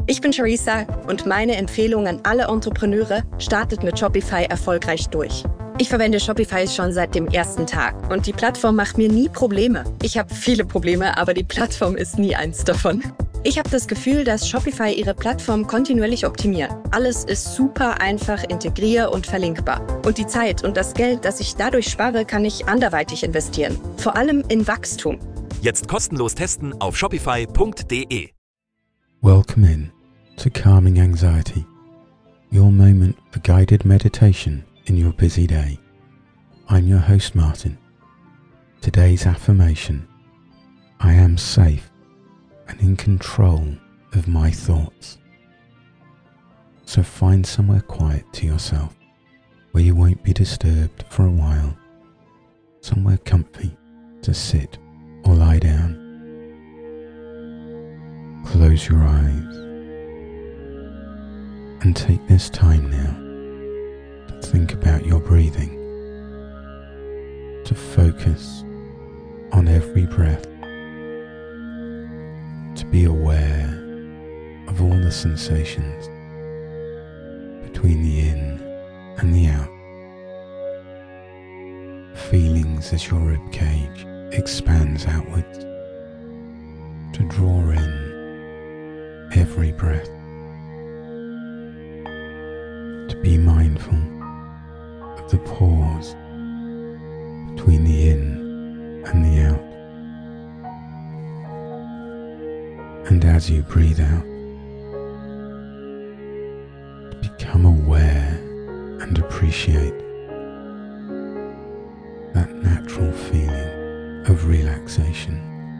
Ich bin Charissa und meine Empfehlung an alle Entrepreneure: startet mit Shopify erfolgreich durch. Ich verwende Shopify schon seit dem ersten Tag und die Plattform macht mir nie Probleme. Ich habe viele Probleme, aber die Plattform ist nie eins davon. Ich habe das Gefühl, dass Shopify ihre Plattform kontinuierlich optimiert. Alles ist super einfach integrier- und verlinkbar. Und die Zeit und das Geld, das ich dadurch spare, kann ich anderweitig investieren. Vor allem in Wachstum. Jetzt kostenlos testen auf shopify.de. Welcome in to Calming Anxiety, your moment for guided meditation in your busy day. I'm your host Martin. Today's affirmation: I am safe and in control of my thoughts. So find somewhere quiet to yourself where you won't be disturbed for a while, somewhere comfy to sit or lie down. Close your eyes and take this time now to think about your breathing, to focus on every breath, to be aware of all the sensations between the in and the out, feelings as your ribcage expands outwards, to draw in every breath, to be mindful of the pause between the in and the out. And as you breathe out, to become aware and appreciate that natural feeling of relaxation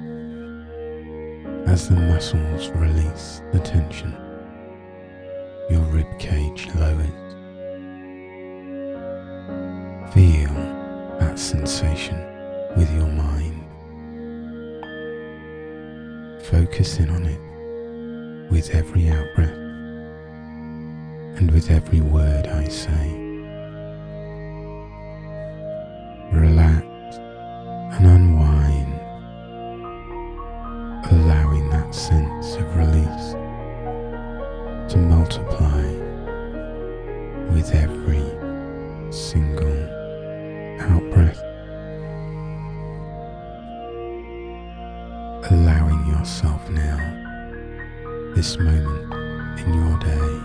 as the muscles release the tension, your ribcage lowers. Feel that sensation with your mind. Focus in on it with every out-breath and with every word I say. Relax and unwind, allowing that sense of release to multiply with every single out-breath. Allowing yourself now, this moment in your day,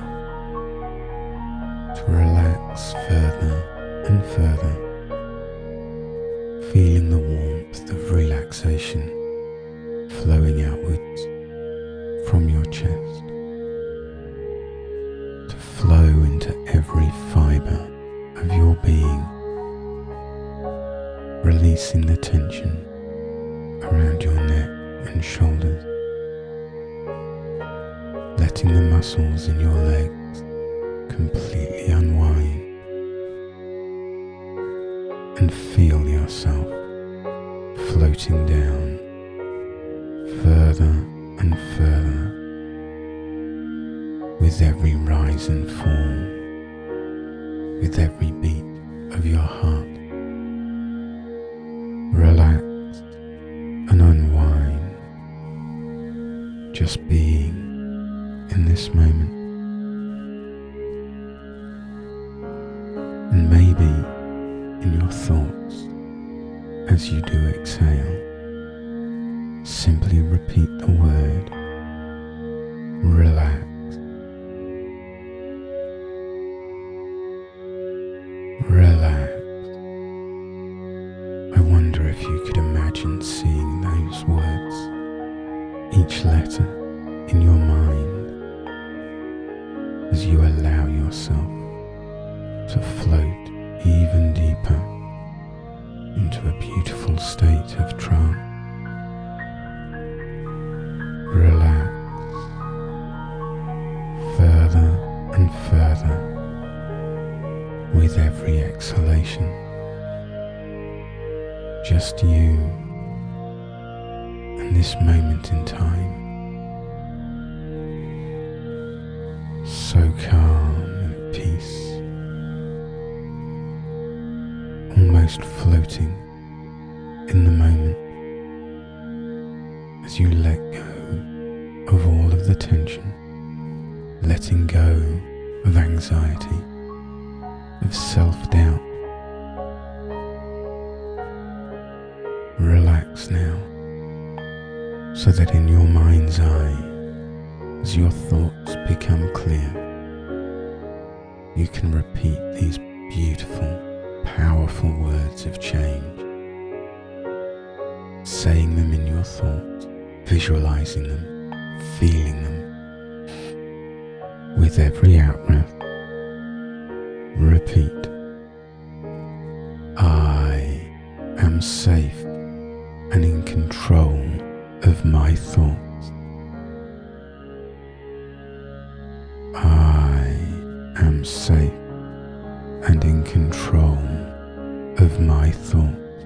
to relax further and further, feeling the warmth of relaxation flowing outwards from your chest, to flow into every fibre of your being, releasing the tension around your neck and shoulders, letting the muscles in your legs completely unwind, and feel yourself floating down further and further with every rise and fall, with every beat of your heart. Relaxed and unwind, just being in this moment. And maybe in your thoughts, as you do exhale, simply repeat the word relax. Relax. I wonder if you could imagine seeing those words, each letter in your mind, as you allow yourself to float even deeper into a beautiful state of trance. Relax further and further with every exhalation. Just you and this moment in time, so calm and peace, almost floating in the moment as you let go of all of the tension letting go of anxiety, of self-doubt. Relax now, so that in your mind's eye, as your thoughts become clear, you can repeat these beautiful, powerful words of change, saying them in your thoughts, visualizing them, feeling them. With every out-breath, repeat, I am safe and in control of my thoughts. I am safe and in control of my thoughts.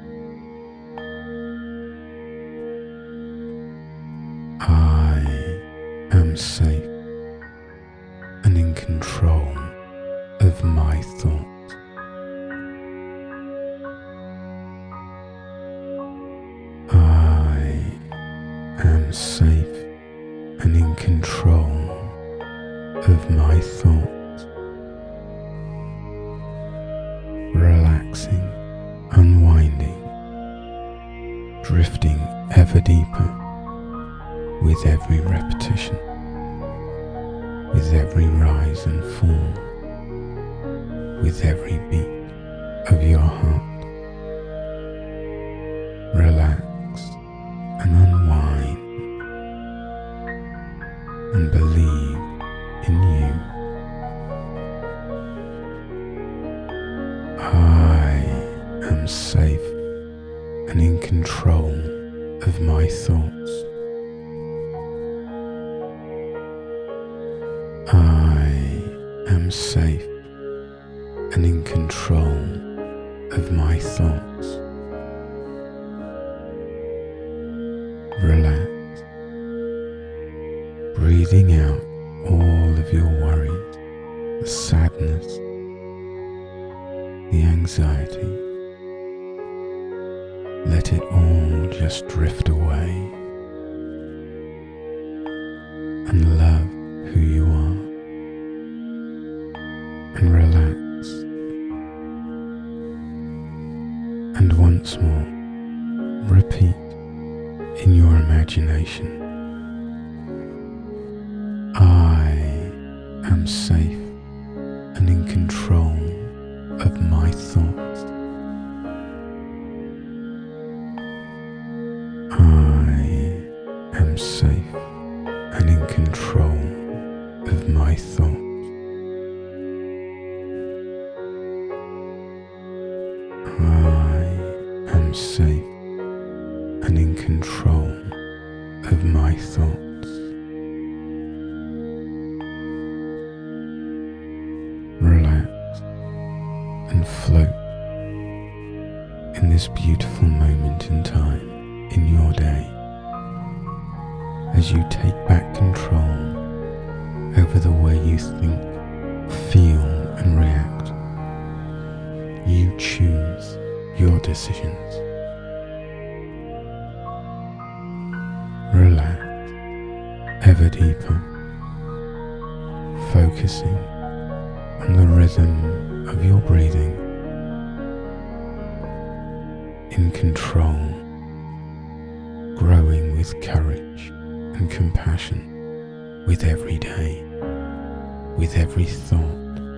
I am safe and in control of my thoughts. I am safe and in control of my thoughts. Relaxing, unwinding, drifting ever deeper with every repetition, with every rise and fall, with every beat of your heart. Relax and unwind and believe in you. I am safe and in control of my thoughts. I am safe and in control of my thoughts. Relax, breathing out all of your worries, the sadness, the anxiety. Let it all just drift away and love who you are. And relax, and once more repeat in your imagination, I am safe and in control of my thoughts. I am safe and in control of my thoughts. I am safe and in control of my thoughts. Relax and float in this beautiful moment in time in your day as you take back control over the way you think, feel and react. You choose your decisions. Relax ever deeper, focusing on the rhythm of your breathing, in control, growing with courage and compassion with every day, with every thought.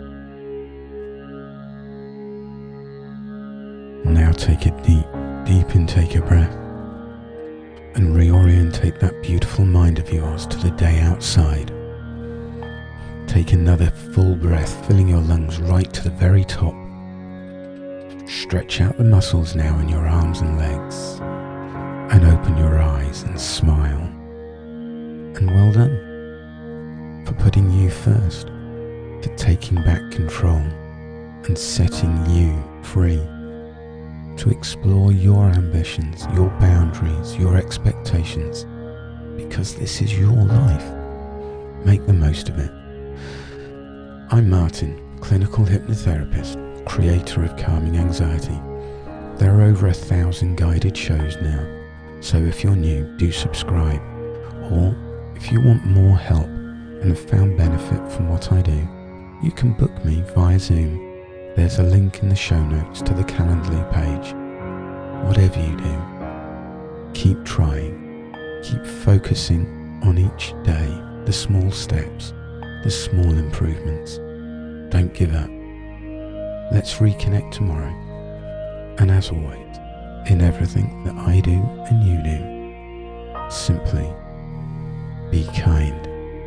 Now take a deep intake of breath and reorientate that beautiful mind of yours to the day outside. Take another full breath, filling your lungs right to the very top. Stretch out the muscles now in your arms and legs and open your eyes and smile. And well done for putting you first, for taking back control and setting you free to explore your ambitions, your boundaries, your expectations, because this is your life. Make the most of it. I'm Martin, clinical hypnotherapist, creator of Calming Anxiety. There are over 1,000 guided shows now, so if you're new, do subscribe. Or if you want more help and have found benefit from what I do, you can book me via Zoom. There's a link in the show notes to the Calendly page. Whatever you do, keep trying, keep focusing on each day, the small steps, the small improvements. Don't give up. Let's reconnect tomorrow. And as always, in everything that I do and you do, simply be kind.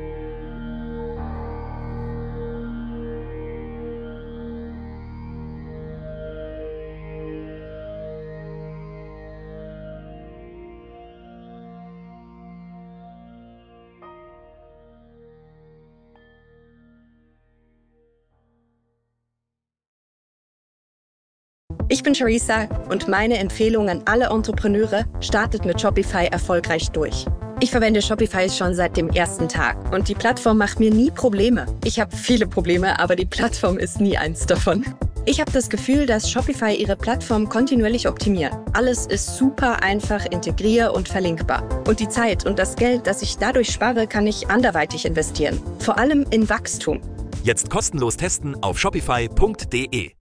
Ich bin Charissa und meine Empfehlung an alle Entrepreneure: startet mit Shopify erfolgreich durch. Ich verwende Shopify schon seit dem ersten Tag und die Plattform macht mir nie Probleme. Ich habe viele Probleme, aber die Plattform ist nie eins davon. Ich habe das Gefühl, dass Shopify ihre Plattform kontinuierlich optimiert. Alles ist super einfach integrier- und verlinkbar. Und die Zeit und das Geld, das ich dadurch spare, kann ich anderweitig investieren. Vor allem in Wachstum. Jetzt kostenlos testen auf shopify.de.